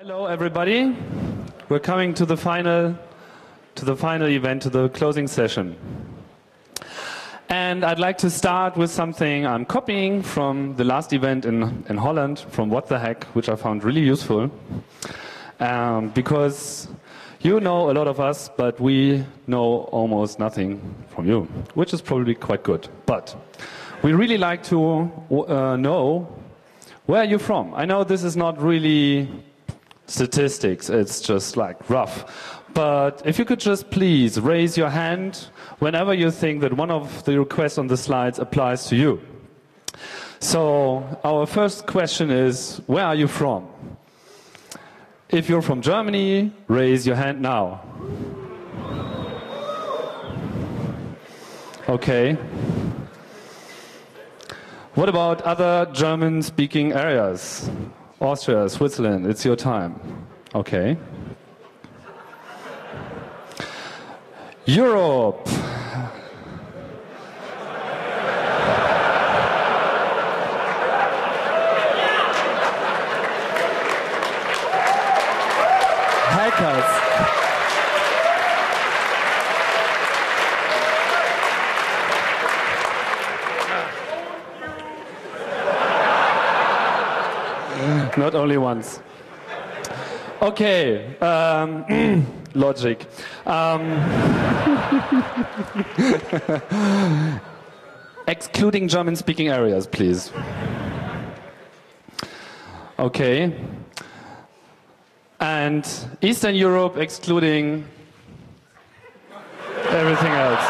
Hello, everybody. We're coming to the final event, to the closing session. And I'd like to start with something I'm copying from the last event in Holland, from What the Hack, which I found really useful. Because you know a lot of us, but we know almost nothing from you, which is probably quite good. But we really like to know, where are you from? I know this is not really statistics, it's just like rough. But if you could just please raise your hand whenever you think that one of the requests on the slides applies to you. So our first question is, where are you from? If you're from Germany, raise your hand now. Okay. What about other German-speaking areas? Austria, Switzerland, it's your time. Okay. Europe. Hackers. Not only once. Okay, logic. Excluding German-speaking areas, please. Okay. And Eastern Europe, excluding everything else.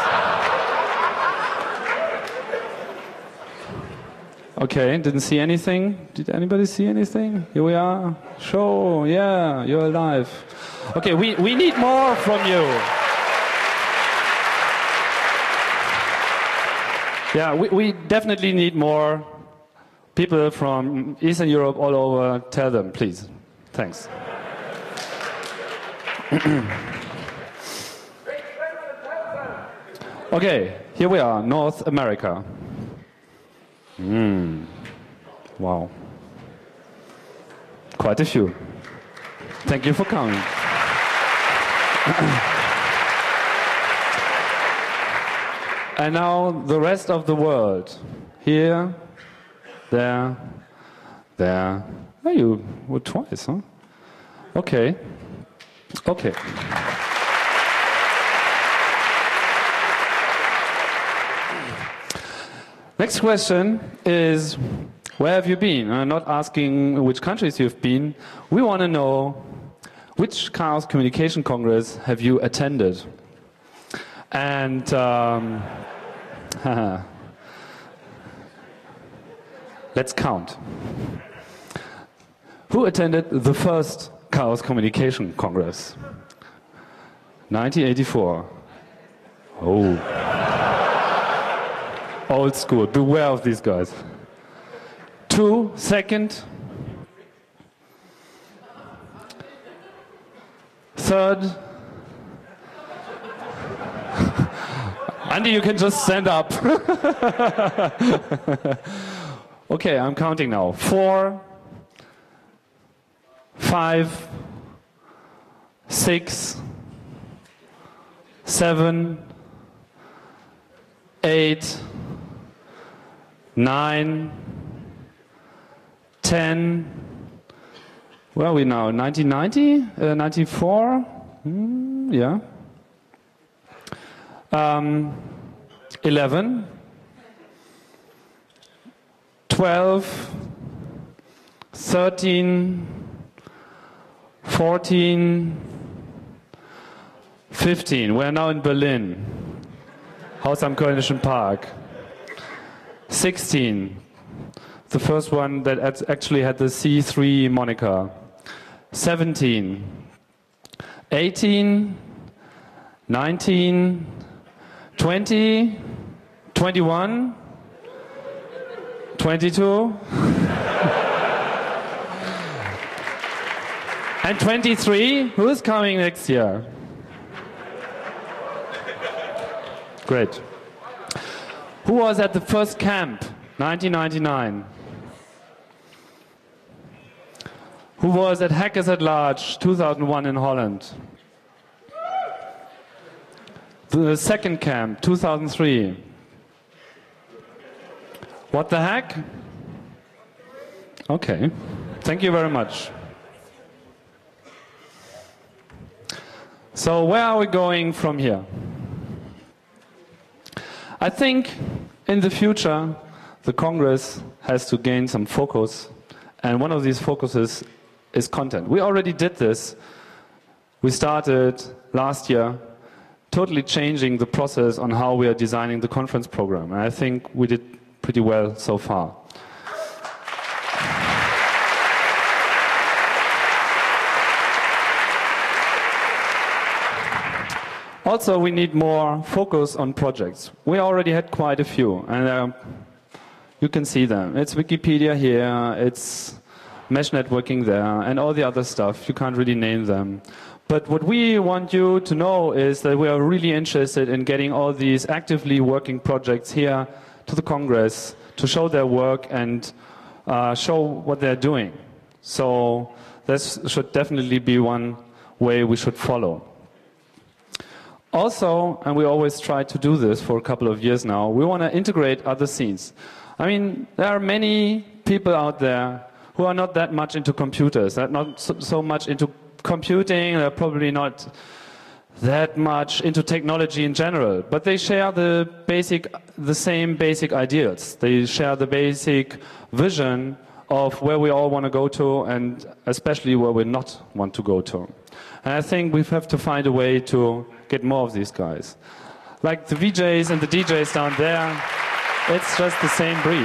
Okay, didn't see anything. Did anybody see anything? Here we are. Show, yeah, you're alive. Okay, we need more from you. Yeah, we definitely need more people from Eastern Europe all over. Tell them, please. Thanks. Okay, here we are, North America. Wow. Quite a few. Thank you for coming. And now the rest of the world. Here, there. Oh, you were twice, huh? Okay. Okay. Next question is, where have you been? I'm not asking which countries you've been. We want to know, which Chaos Communication Congress have you attended? And let's count. Who attended the first Chaos Communication Congress? 1984. Oh. Old school. Beware of these guys. 2, second. 3rd. Andy, you can just stand up. Okay, I'm counting now. 4, 5, 6, 7, 8, 9, 10, where are we now? 1990? 94? Yeah. 11, 12, 13, 14, 15. We're now in Berlin. Haus am Kölnischen Park. 16. The first one that actually had the C3 moniker. 17. 18. 19. 20. 21. 22. And 23. Who is coming next year? Great. Who was at the first camp, 1999? Who was at Hackers at Large 2001 in Holland? The second camp, 2003. What the heck? Okay, thank you very much. So where are we going from here? I think in the future the Congress has to gain some focus, and one of these focuses is content. We already did this. We started last year totally changing the process on how we are designing the conference program, and I think we did pretty well so far. Also, we need more focus on projects. We already had quite a few, and you can see them. It's Wikipedia here, it's mesh networking there, and all the other stuff. You can't really name them. But what we want you to know is that we are really interested in getting all these actively working projects here to the Congress to show their work and show what they're doing. So this should definitely be one way we should follow. Also, and we always try to do this for a couple of years now, we want to integrate other scenes. I mean, there are many people out there who are not that much into computers, that not so much into computing, they're probably not that much into technology in general, but they share the same basic ideas. They share the basic vision of where we all want to go to, and especially where we not want to go to. And I think we have to find a way to get more of these guys. Like the VJs and the DJs down there, it's just the same breed.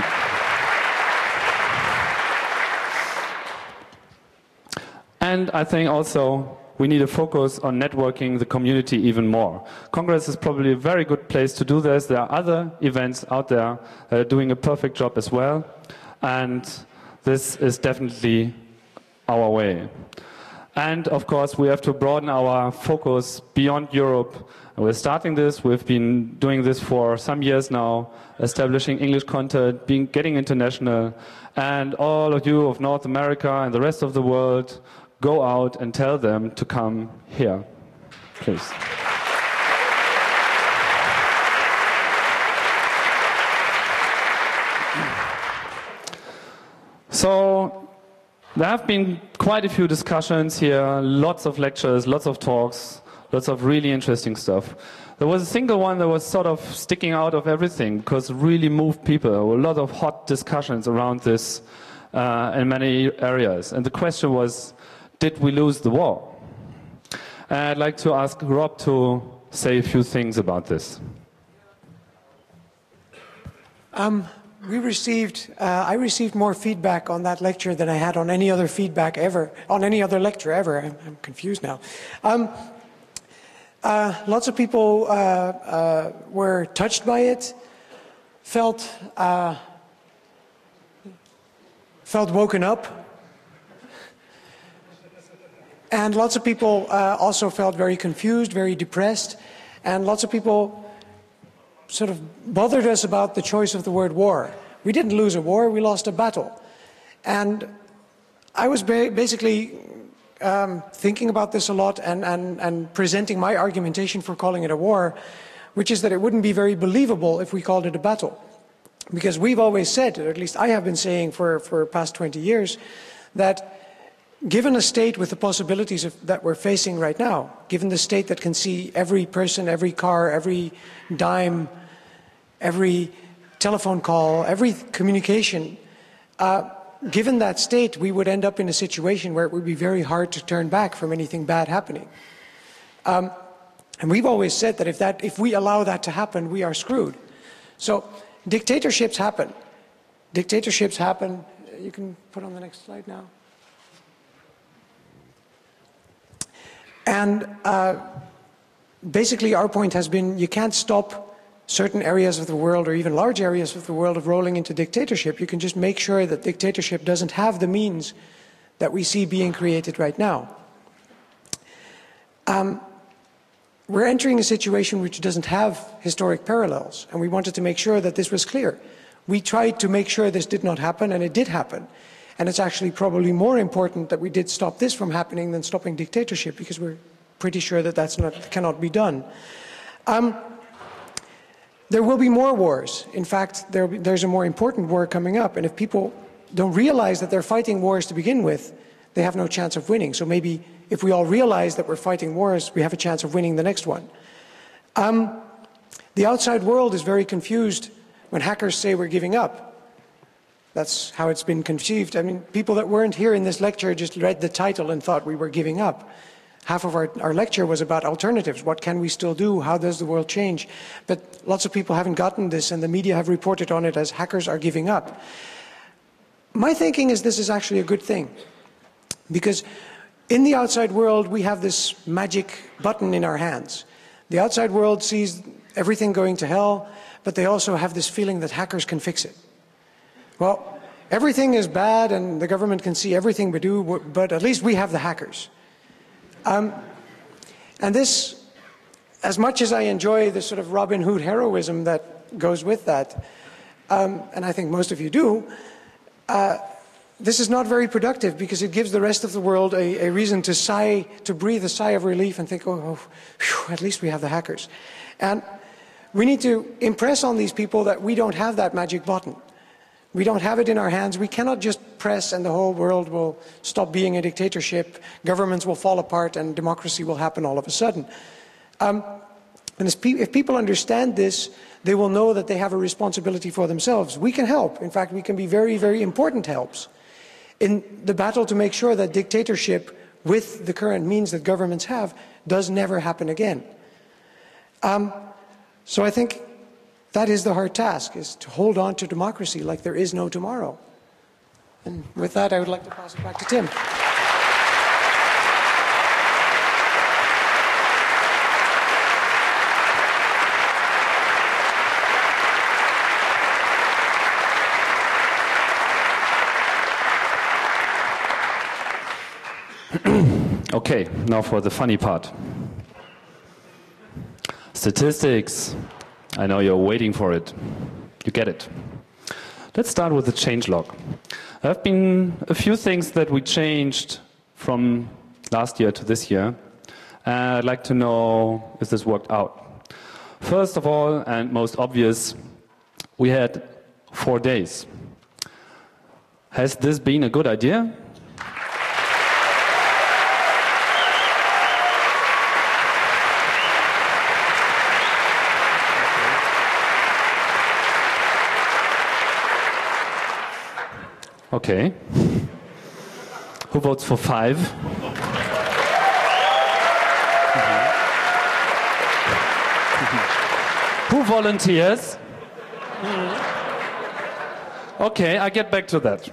And I think also we need to focus on networking the community even more. Congress is probably a very good place to do this. There are other events out there that are doing a perfect job as well. And this is definitely our way. And of course, we have to broaden our focus beyond Europe. And we're starting this. We've been doing this for some years now, establishing English content, getting international. And all of you of North America and the rest of the world, go out and tell them to come here, please. So there have been quite a few discussions here, lots of lectures, lots of talks, lots of really interesting stuff. There was a single one that was sort of sticking out of everything because it really moved people. There were a lot of hot discussions around this in many areas. And the question was, did we lose the war? And I'd like to ask Rob to say a few things about this. I received more feedback on that lecture than I had on any other feedback ever, on any other lecture ever. I'm confused now. Lots of people were touched by it, felt woken up. And lots of people also felt very confused, very depressed, and lots of people sort of bothered us about the choice of the word war. We didn't lose a war, we lost a battle. And I was basically thinking about this a lot and presenting my argumentation for calling it a war, which is that it wouldn't be very believable if we called it a battle. Because we've always said, or at least I have been saying for past 20 years, that given a state with the possibilities that we're facing right now, given the state that can see every person, every car, every dime, every telephone call, every communication, given that state, we would end up in a situation where it would be very hard to turn back from anything bad happening. And we've always said that if we allow that to happen, we are screwed. So dictatorships happen. Dictatorships happen. You can put on the next slide now. And basically our point has been you can't stop certain areas of the world or even large areas of the world of rolling into dictatorship. You can just make sure that dictatorship doesn't have the means that we see being created right now. We're entering a situation which doesn't have historic parallels, and we wanted to make sure that this was clear. We tried to make sure this did not happen, and it did happen. And it's actually probably more important that we did stop this from happening than stopping dictatorship, because we're pretty sure that cannot be done. There will be more wars. In fact, there's a more important war coming up. And if people don't realize that they're fighting wars to begin with, they have no chance of winning. So maybe if we all realize that we're fighting wars, we have a chance of winning the next one. The outside world is very confused when hackers say we're giving up. That's how it's been conceived. I mean, people that weren't here in this lecture just read the title and thought we were giving up. Half of our lecture was about alternatives. What can we still do? How does the world change? But lots of people haven't gotten this, and the media have reported on it as hackers are giving up. My thinking is this is actually a good thing, because in the outside world, we have this magic button in our hands. The outside world sees everything going to hell, but they also have this feeling that hackers can fix it. Well, everything is bad, and the government can see everything we do, but at least we have the hackers. And this, as much as I enjoy the sort of Robin Hood heroism that goes with that, and I think most of you do, this is not very productive, because it gives the rest of the world a reason to sigh, to breathe a sigh of relief and think, oh phew, at least we have the hackers. And we need to impress on these people that we don't have that magic button. We don't have it in our hands. We cannot just press and the whole world will stop being a dictatorship, governments will fall apart, and democracy will happen all of a sudden. And if people understand this, they will know that they have a responsibility for themselves. We can help. In fact, we can be very, very important helps in the battle to make sure that dictatorship, with the current means that governments have, does never happen again. So I think that is the hard task, is to hold on to democracy like there is no tomorrow. And with that, I would like to pass it back to Tim. Okay, now for the funny part. Statistics. I know you're waiting for it. You get it. Let's start with the changelog. There have been a few things that we changed from last year to this year. I'd like to know if this worked out. First of all, and most obvious, we had 4 days. Has this been a good idea? Okay. Who votes for 5? Who volunteers? Okay, I get back to that.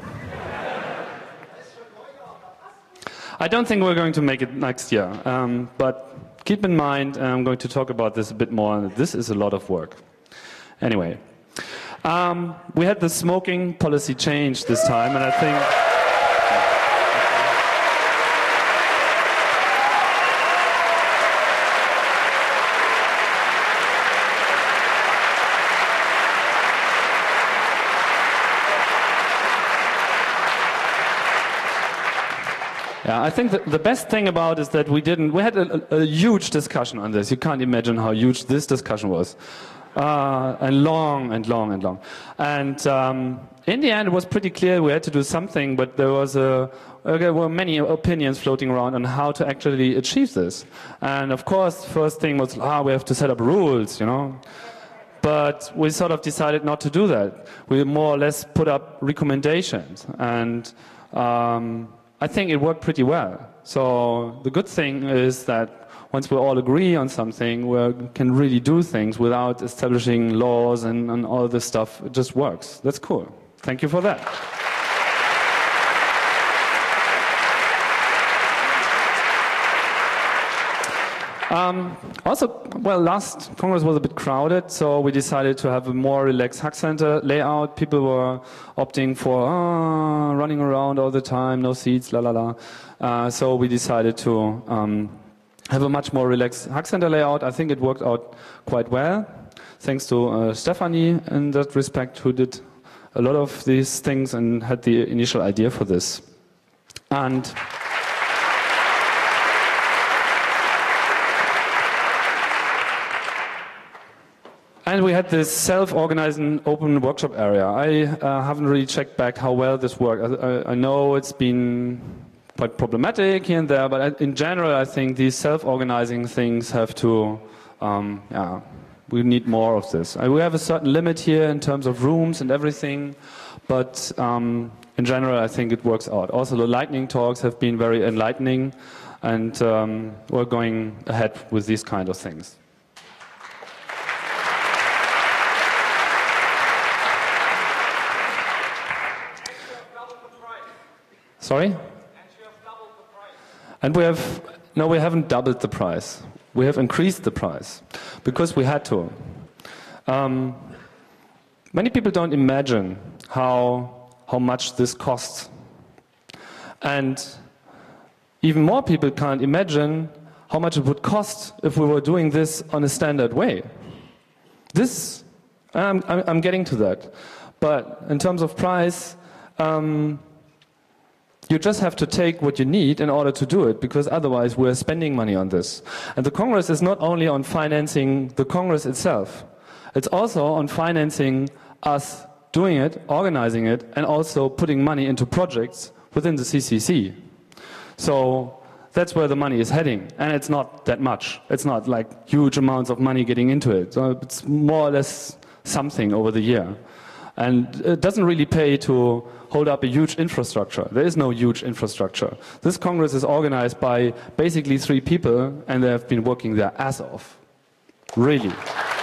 I don't think we're going to make it next year, but keep in mind, I'm going to talk about this a bit more. This is a lot of work. Anyway. We had the smoking policy change this time, and I think I think that the best thing about is that we had a huge discussion on this. You can't imagine how huge this discussion was. And long and long and long. And in the end, it was pretty clear we had to do something, but there were many opinions floating around on how to actually achieve this. And of course, first thing was, we have to set up rules, you know. But we sort of decided not to do that. We more or less put up recommendations. And I think it worked pretty well. So the good thing is that once we all agree on something, we can really do things without establishing laws and all this stuff. It just works. That's cool. Thank you for that. Last Congress was a bit crowded, so we decided to have a more relaxed Hack Center layout. People were opting for running around all the time, no seats, la la la. So we decided to have a much more relaxed Hack Center layout. I think it worked out quite well, thanks to Stephanie in that respect, who did a lot of these things and had the initial idea for this. And we had this self-organizing open workshop area. I haven't really checked back how well this worked. I know it's been quite problematic here and there, but in general, I think these self-organizing things have to, we need more of this. We have a certain limit here in terms of rooms and everything, but in general, I think it works out. Also, the lightning talks have been very enlightening, and we're going ahead with these kind of things. Sorry? And we have, no, we haven't doubled the price. We have increased the price because we had to. Many people don't imagine how much this costs. And even more people can't imagine how much it would cost if we were doing this on a standard way. This, I'm getting to that. But in terms of price, you just have to take what you need in order to do it, because otherwise we're spending money on this. And the Congress is not only on financing the Congress itself, it's also on financing us doing it, organizing it, and also putting money into projects within the CCC. So that's where the money is heading, and it's not that much. It's not like huge amounts of money getting into it. So it's more or less something over the year. And it doesn't really pay to hold up a huge infrastructure. There is no huge infrastructure. This Congress is organized by basically 3 people, and they have been working their ass off. Really.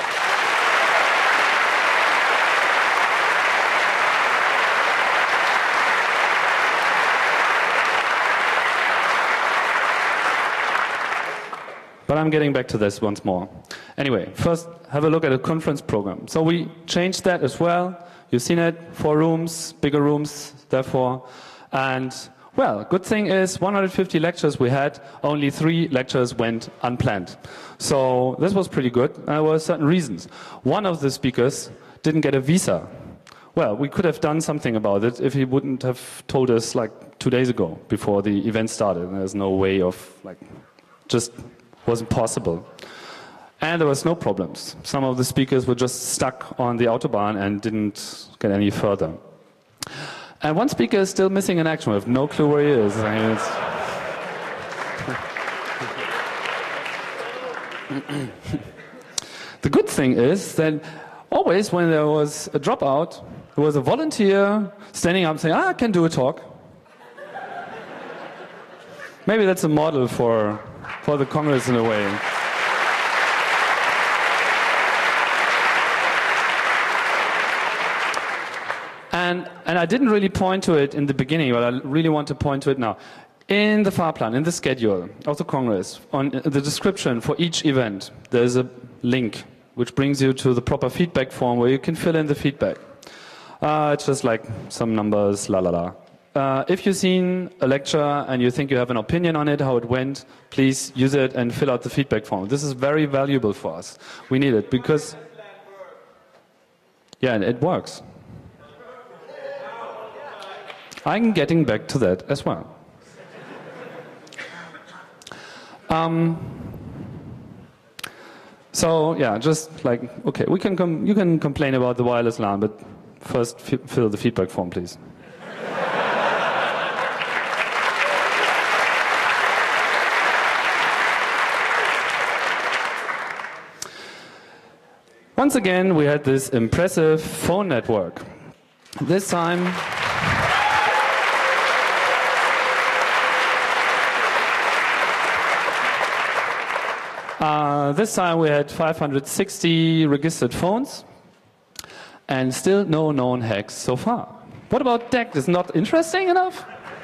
But I'm getting back to this once more. Anyway, first have a look at the conference program. So we changed that as well. You've seen it, 4 rooms, bigger rooms, therefore. And, well, good thing is 150 lectures we had, only 3 lectures went unplanned. So this was pretty good. There were certain reasons. One of the speakers didn't get a visa. Well, we could have done something about it if he wouldn't have told us like 2 days ago before the event started. There's no way of, like, just wasn't possible. And there was no problems. Some of the speakers were just stuck on the Autobahn and didn't get any further. And one speaker is still missing in action. We have no clue where he is. I mean, the good thing is that always when there was a dropout, there was a volunteer standing up saying, I can do a talk. Maybe that's a model for the Congress in a way. And I didn't really point to it in the beginning, but I really want to point to it now. In the Fahrplan, in the schedule of the Congress, on the description for each event, there's a link which brings you to the proper feedback form where you can fill in the feedback. It's just like some numbers, la la la. If you've seen a lecture and you think you have an opinion on it, how it went, please use it and fill out the feedback form. This is very valuable for us. We need it because, yeah, it works. I'm getting back to that as well. So yeah, just like, okay, you can complain about the wireless LAN, but first fill the feedback form, please. Once again, we had this impressive phone network. This time, we had 560 registered phones, and still no known hacks so far. What about DECT? Is not interesting enough?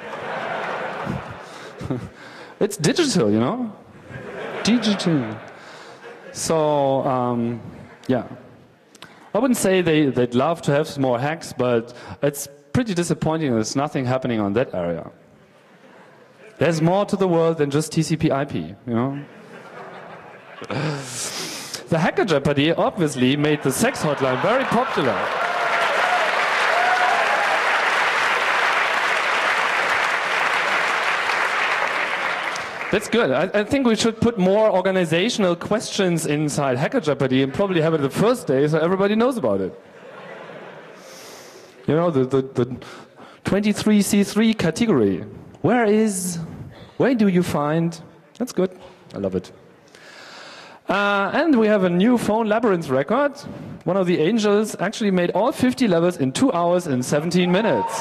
It's digital, you know? Digital. So, yeah. I wouldn't say they'd love to have some more hacks, but it's pretty disappointing there's nothing happening on that area. There's more to the world than just TCP/IP, you know? The Hacker Jeopardy obviously made the sex hotline very popular. That's good. I think we should put more organizational questions inside Hacker Jeopardy and probably have it the first day so everybody knows about it. You know, the 23C3 category. Where do you find? That's good. I love it. And we have a new phone labyrinth record. One of the angels actually made all 50 levels in 2 hours and 17 minutes.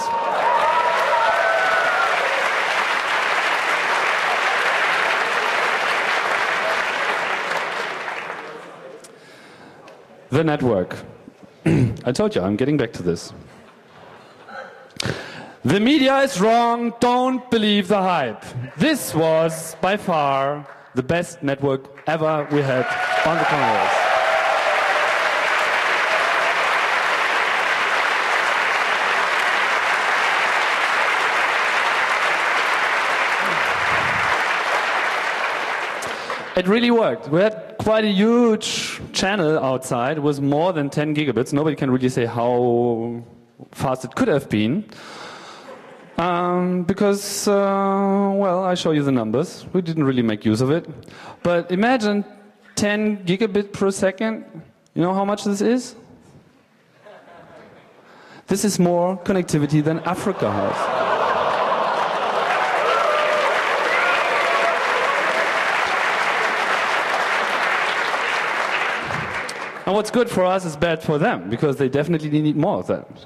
The network. I told you, I'm getting back to this. The media is wrong, don't believe the hype. This was, by far, the best network ever we had on the Congress. It really worked. We had quite a huge channel outside. It was more than 10 gigabits. Nobody can really say how fast it could have been. Because, well, I show you the numbers. We didn't really make use of it. But imagine 10 gigabit per second. You know how much this is? This is more connectivity than Africa has. And what's good for us is bad for them, because they definitely need more of that.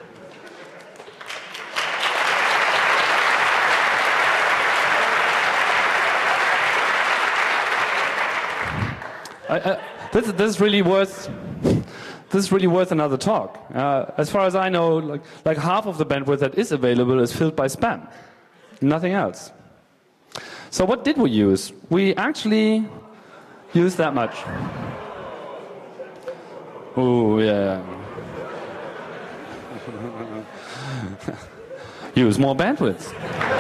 This is really worth another talk. As far as I know, like half of the bandwidth that is available is filled by spam, nothing else. So what did we use? We actually used that much. Oh yeah. Use more bandwidth.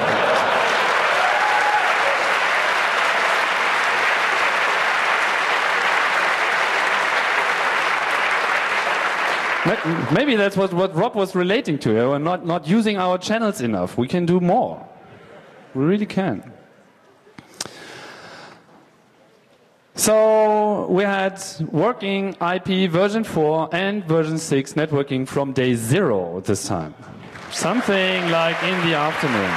Maybe that's what Rob was relating to. We're not using our channels enough. We can do more. We really can. So we had working IP version 4 and version 6 networking from day 0 this time. Something like in the afternoon.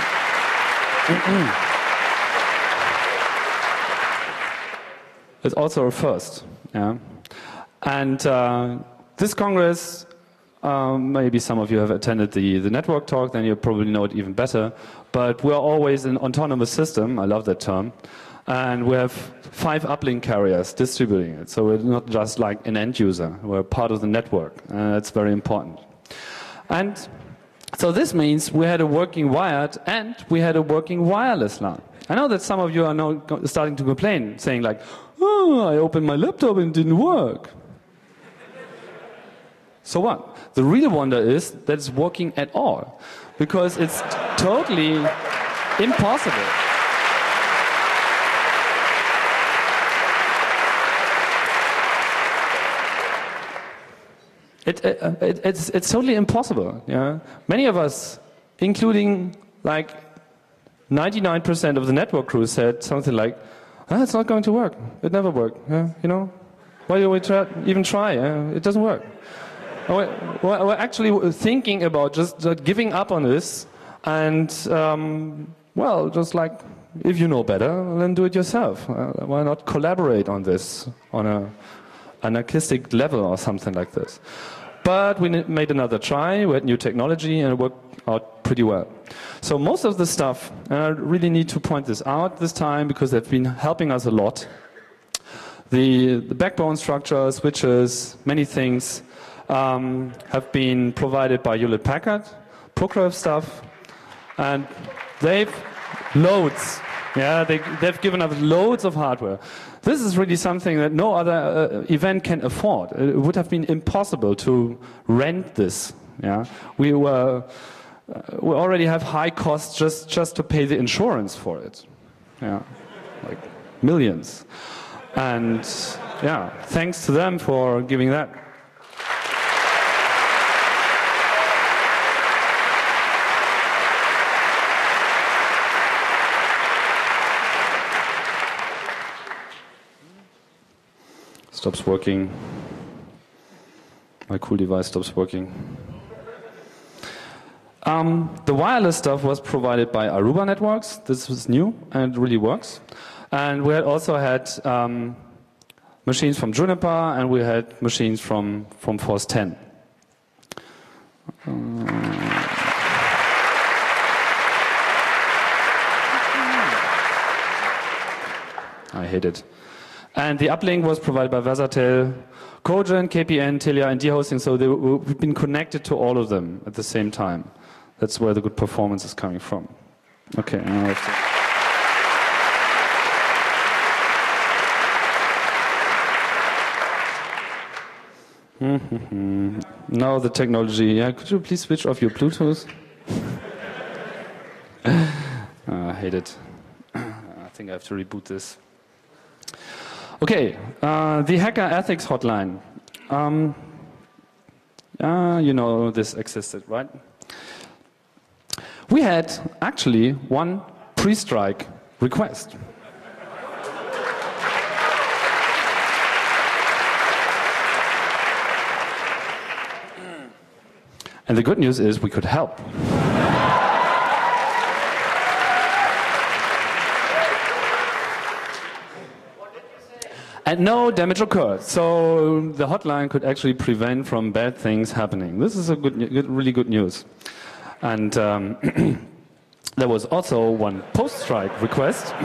It's also a first. Yeah. And this Congress, maybe some of you have attended the network talk, then you probably know it even better. But we're always an autonomous system. I love that term. And we have 5 uplink carriers distributing it. So we're not just like an end user. We're part of the network. And that's very important. And so this means we had a working wired and we had a working wireless LAN. I know that some of you are now starting to complain, saying like, oh, I opened my laptop and it didn't work. So what? The real wonder is that it's working at all, because it's totally impossible. It's totally impossible. Yeah? Many of us, including like 99% of the network crew, said something like, it's not going to work. It never worked. You know, why do we even try? It doesn't work. We're actually thinking about just giving up on this and, well, just like, if you know better, then do it yourself. Why not collaborate on this on an anarchistic level or something like this? But we made another try, we had new technology, and it worked out pretty well. So most of the stuff, and I really need to point this out this time because they've been helping us a lot. The backbone structure, switches, many things, have been provided by Hewlett-Packard, Procurve stuff, and they've loads. Yeah, they've given us loads of hardware. This is really something that no other event can afford. It would have been impossible to rent this. Yeah, we already have high costs just to pay the insurance for it. Yeah, like millions. And yeah, thanks to them for giving that. stops working. My cool device stops working. The wireless stuff was provided by Aruba Networks. This was new and it really works. And we had also had machines from Juniper, and we had machines from Force 10. I hate it. And the uplink was provided by Versatel, Cogent, KPN, Telia, and D-Hosting, so we've been connected to all of them at the same time. That's where the good performance is coming from. Okay, now I have to... Now the technology. Yeah, could you please switch off your Bluetooth? I hate it. I think I have to reboot this. Okay, the Hacker Ethics Hotline. You know this existed, right? We had actually one pre-strike request. And the good news is we could help. And no damage occurred, so the hotline could actually prevent from bad things happening. This is a really good news. And there was also one post-strike request.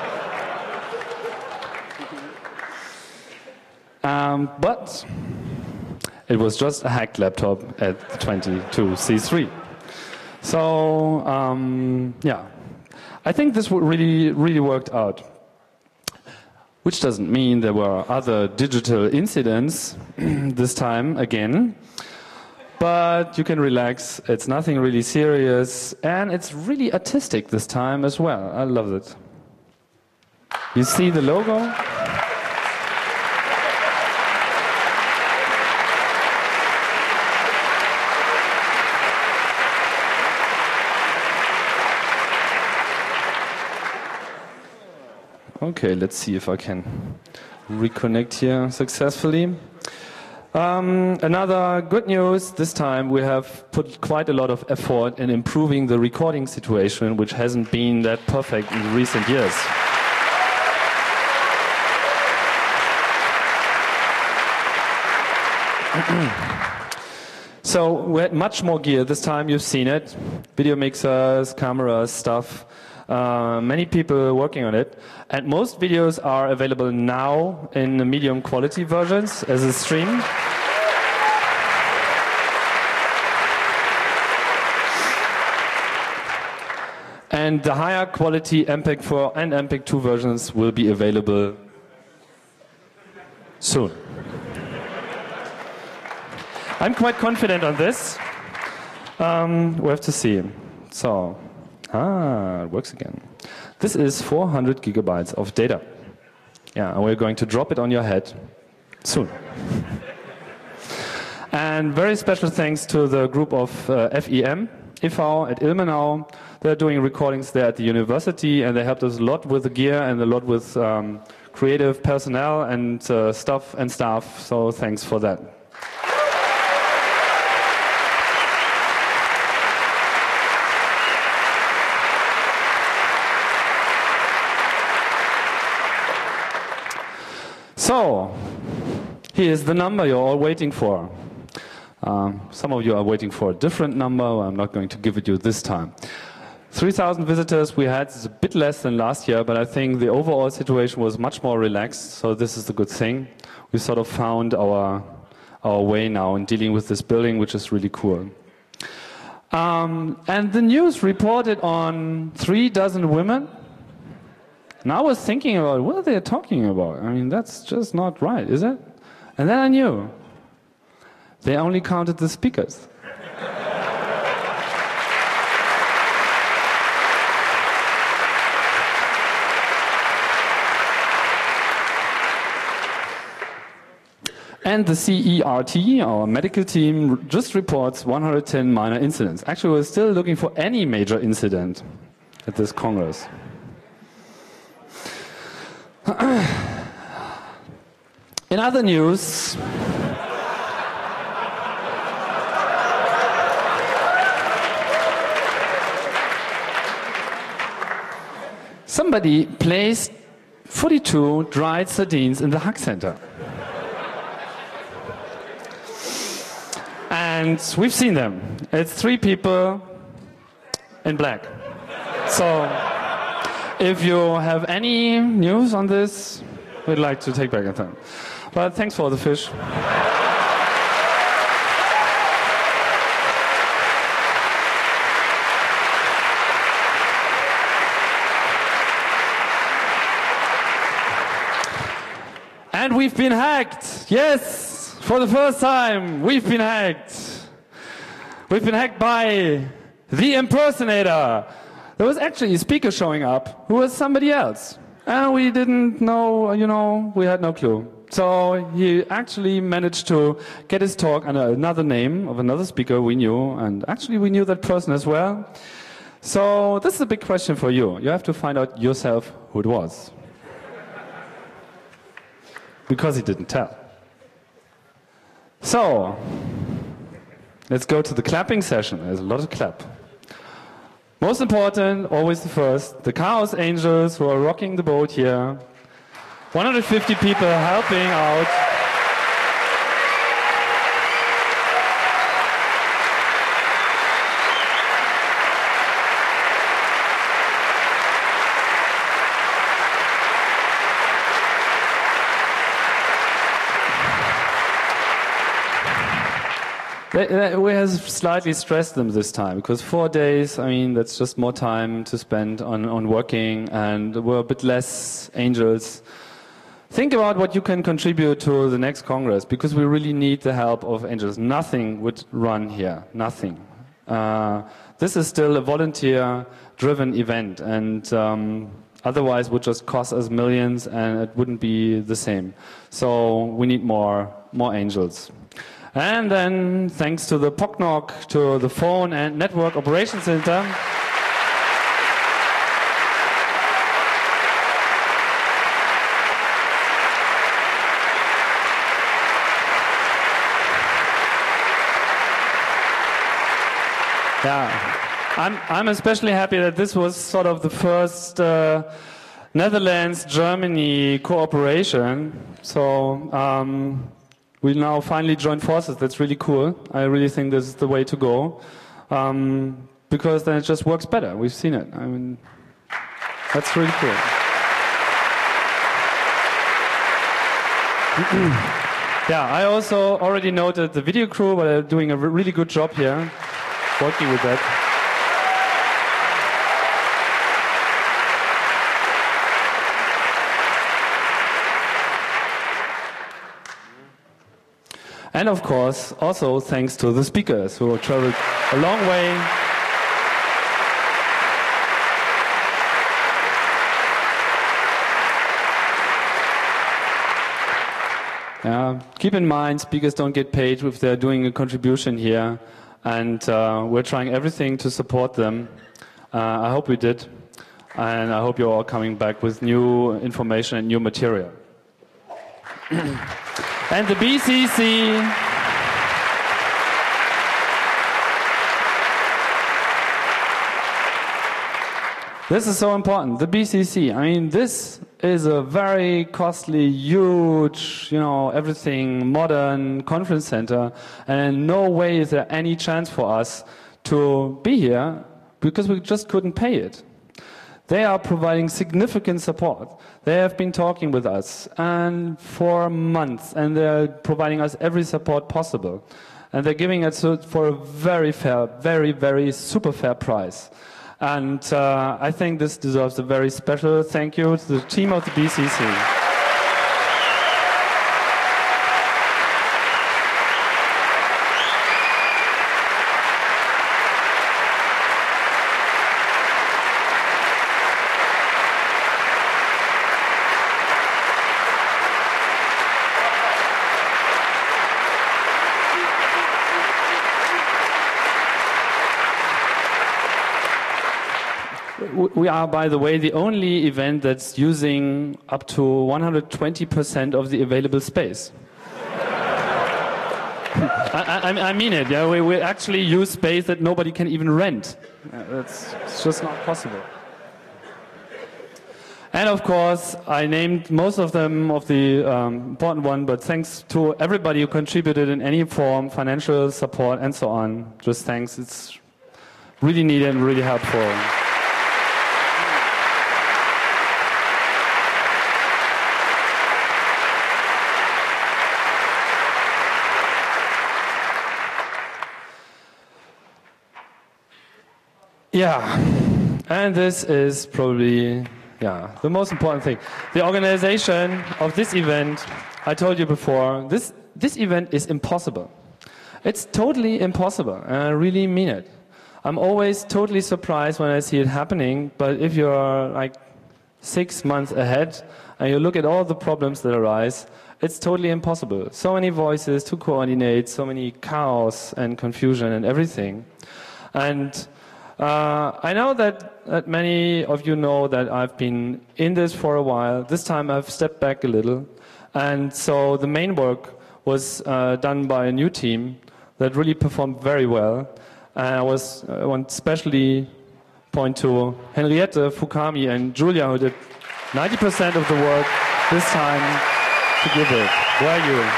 But it was just a hacked laptop at 22C3. So, yeah, I think this really worked out. Which doesn't mean there were other digital incidents this time again. But you can relax, it's nothing really serious, and it's really artistic this time as well. I love it. You see the logo? Okay, let's see if I can reconnect here successfully. Another good news, this time we have put quite a lot of effort in improving the recording situation, which hasn't been that perfect in recent years. So we had much more gear this time, you've seen it. Video mixers, cameras, stuff. Many people working on it. And most videos are available now in the medium quality versions as a stream. And the higher quality MPEG 4 and MPEG 2 versions will be available soon. I'm quite confident on this. We have to see. So, it works again. This is 400 gigabytes of data. Yeah, and we're going to drop it on your head soon. And very special thanks to the group of FEM, e.V. at Ilmenau. They're doing recordings there at the university, and they helped us a lot with the gear and a lot with creative personnel and stuff and staff. So thanks for that. So, here's the number you're all waiting for. Some of you are waiting for a different number. I'm not going to give it you this time. 3,000 visitors we had. It's a bit less than last year, but I think the overall situation was much more relaxed, so this is the good thing. We sort of found our way now in dealing with this building, which is really cool. And the news reported on 36 women. And I was thinking about what are they talking about? I mean, that's just not right, is it? And then I knew. They only counted the speakers. And the CERT, our medical team, just reports 110 minor incidents. Actually, we're still looking for any major incident at this Congress. In other news, somebody placed 42 dried sardines in the Hack Center. And we've seen them. It's 3 people in black. So, if you have any news on this, we'd like to take back a time. But thanks for the fish. And we've been hacked. Yes, for the first time, we've been hacked. We've been hacked by the impersonator. There was actually a speaker showing up who was somebody else. And we didn't know, we had no clue. So he actually managed to get his talk under another name of another speaker we knew. And actually we knew that person as well. So this is a big question for you. You have to find out yourself who it was. Because he didn't tell. So, let's go to the clapping session. There's a lot of clap. Most important, always the first, the Chaos Angels who are rocking the boat here. 150 people helping out. We have slightly stressed them this time, because 4 days, that's just more time to spend on working, and we're a bit less angels. Think about what you can contribute to the next Congress, because we really need the help of angels. Nothing would run here, nothing. This is still a volunteer-driven event, and otherwise would just cost us millions, and it wouldn't be the same. So we need more angels. And then, thanks to the POCNOC, to the Phone and Network Operations Center, I'm especially happy that this was sort of the first Netherlands-Germany cooperation. So, we now finally joined forces. That's really cool. I really think this is the way to go. Because then it just works better. We've seen it. That's really cool. I also already noted the video crew, but they're doing a really good job here, working with that. And of course, also thanks to the speakers who traveled a long way. Keep in mind, speakers don't get paid if they're doing a contribution here. And we're trying everything to support them. I hope we did. And I hope you're all coming back with new information and new material. And the BCC, this is so important, the BCC. This is a very costly, huge, everything modern conference center, and in no way is there any chance for us to be here because we just couldn't pay it. They are providing significant support. They have been talking with us and for months, and they're providing us every support possible. And they're giving it for a very fair, very, very super fair price. And I think this deserves a very special thank you to the team of the BCC. We are, by the way, the only event that's using up to 120% of the available space. I mean it. Yeah, we actually use space that nobody can even rent. It's just not possible. And of course, I named most of them of the important one, but thanks to everybody who contributed in any form, financial support and so on. Just thanks. It's really needed and really helpful. Yeah, and this is probably the most important thing. The organization of this event, I told you before, this event is impossible. It's totally impossible, and I really mean it. I'm always totally surprised when I see it happening, but if you're like 6 months ahead and you look at all the problems that arise, it's totally impossible. So many voices to coordinate, so many chaos and confusion and everything. And I know that many of you know that I've been in this for a while. This time I've stepped back a little. And so the main work was done by a new team that really performed very well. And I want to especially point to Henriette, Fukami, and Julia, who did 90% of the work this time to give it. Where are you?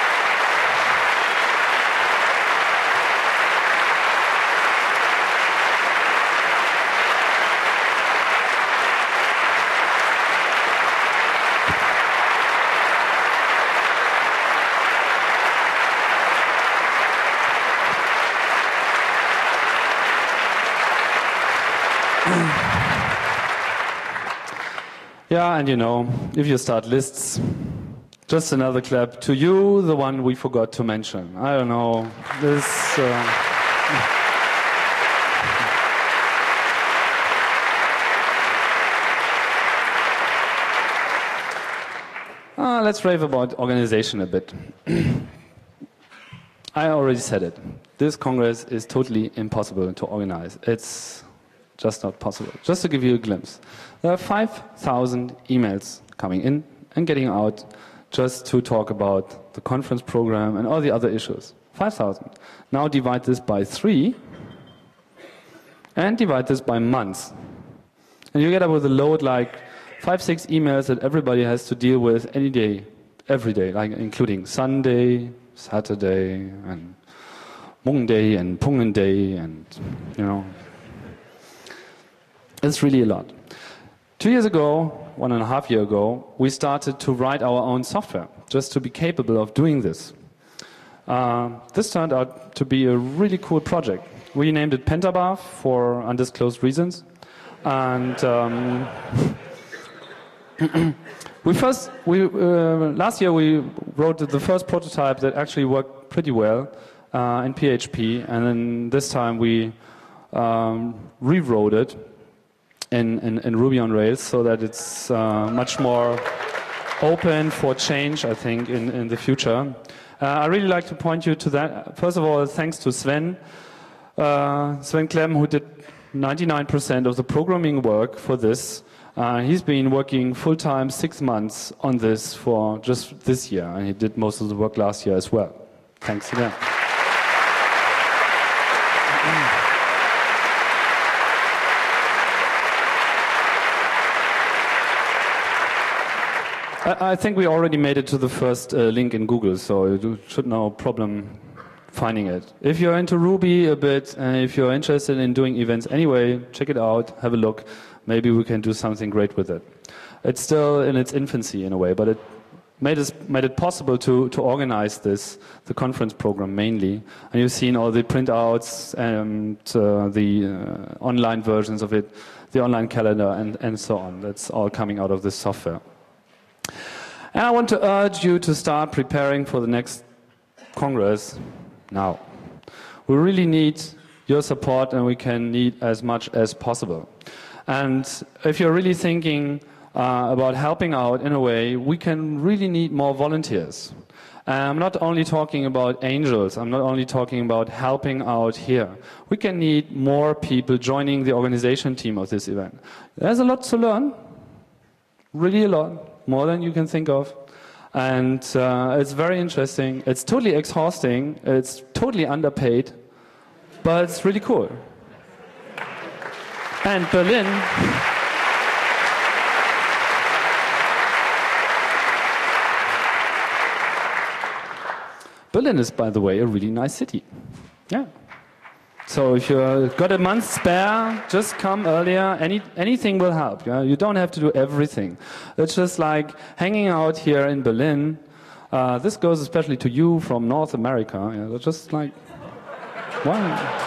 Yeah, and you know, if you start lists, just another clap to you, the one we forgot to mention. I don't know, this... let's rave about organization a bit. I already said it. This Congress is totally impossible to organize. It's just not possible. Just to give you a glimpse. There are 5,000 emails coming in and getting out just to talk about the conference program and all the other issues. 5,000. Now divide this by 3 and divide this by months. And you get up with a load like 5-6 emails that everybody has to deal with any day, every day, like including Sunday, Saturday, and Monday and Pungen Day, and you know. It's really a lot. 2 years ago, 1.5 years ago, we started to write our own software just to be capable of doing this. This turned out to be a really cool project. We named it Pentabar for undisclosed reasons. And last year we wrote the first prototype that actually worked pretty well in PHP. And then this time we rewrote it in Ruby on Rails so that it's much more open for change, I think, in the future. I really like to point you to that. First of all, thanks to Sven Klemm, who did 99% of the programming work for this. He's been working full-time 6 months on this for just this year, and he did most of the work last year as well. Thanks again. I think we already made it to the first link in Google, so you should no problem finding it. If you're into Ruby a bit, and if you're interested in doing events anyway, check it out, have a look. Maybe we can do something great with it. It's still in its infancy in a way, but it made it possible to organize the conference program mainly. And you've seen all the printouts and the online versions of it, the online calendar, and so on. That's all coming out of this software. And I want to urge you to start preparing for the next Congress now. We really need your support, and we can need as much as possible. And if you're really thinking, about helping out in a way, we can really need more volunteers. I'm not only talking about angels, I'm not only talking about helping out here. We can need more people joining the organization team of this event. There's a lot to learn, really a lot, more than you can think of. And it's very interesting. It's totally exhausting, it's totally underpaid, but it's really cool. And Berlin... Berlin is, by the way, a really nice city. Yeah. So if you've got a month spare, just come earlier. Anything will help. Yeah? You don't have to do everything. It's just like hanging out here in Berlin. This goes especially to you from North America. Yeah? It's just like, wow.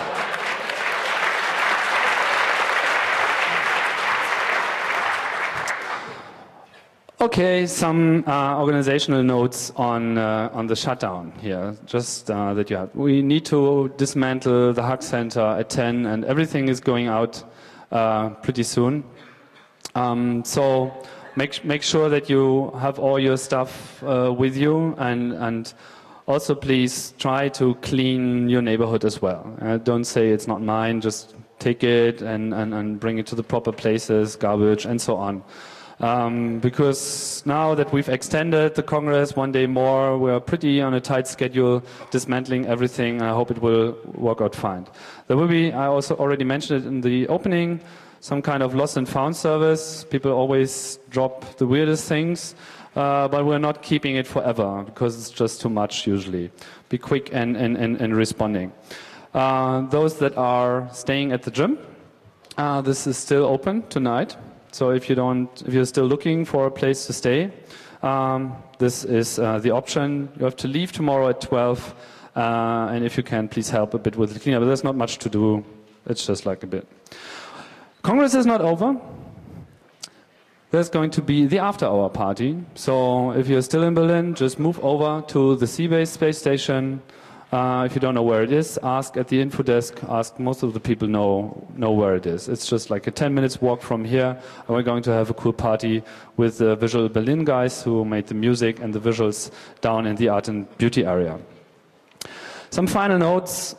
Okay, some organizational notes on the shutdown here. Just that you have. We need to dismantle the Hug Center at 10, and everything is going out pretty soon. So make sure that you have all your stuff with you, and also please try to clean your neighborhood as well. Don't say it's not mine. Just take it and bring it to the proper places, garbage, and so on. Because now that we've extended the Congress one day more, we're pretty on a tight schedule, dismantling everything. I hope it will work out fine. There will be, I also already mentioned it in the opening, some kind of lost and found service. People always drop the weirdest things, but we're not keeping it forever because it's just too much usually. Be quick and responding. Those that are staying at the gym, this is still open tonight. So if you're still looking for a place to stay, this is the option. You have to leave tomorrow at 12, and if you can, please help a bit with the cleanup. But there's not much to do. It's just like a bit. Congress is not over. There's going to be the after-hour party. So if you're still in Berlin, just move over to the Seabase space station. If you don't know where it is, ask at the info desk. Ask, most of the people know where it is. It's just like a 10 minutes walk from here, and we're going to have a cool party with the Visual Berlin guys who made the music and the visuals down in the art and beauty area. Some final notes.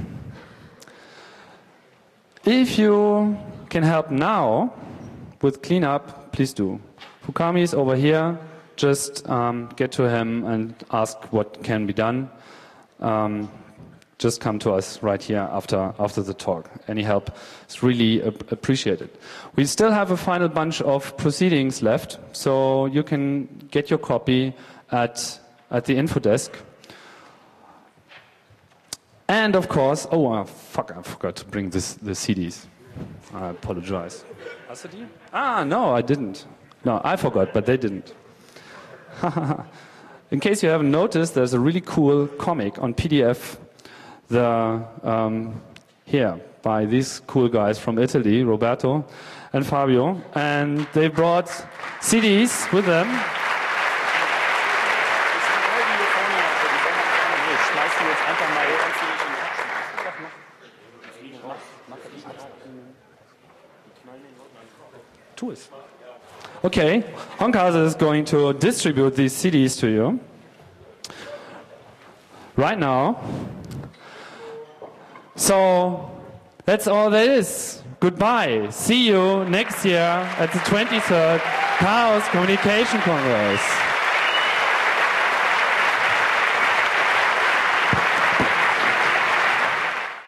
If you can help now with cleanup, please do. Fukami is over here. Just get to him and ask what can be done. Just come to us right here after the talk. Any help is really appreciated. We still have a final bunch of proceedings left, so you can get your copy at the info desk. And of course, I forgot to bring the CDs. I apologize. No, I didn't. No, I forgot, but they didn't. In case you haven't noticed, there's a really cool comic on PDF here by these cool guys from Italy, Roberto and Fabio, and they brought CDs with them. Okay, Honkhase is going to distribute these CDs to you right now. So that's all there is. Goodbye. See you next year at the 23rd Chaos Communication Congress.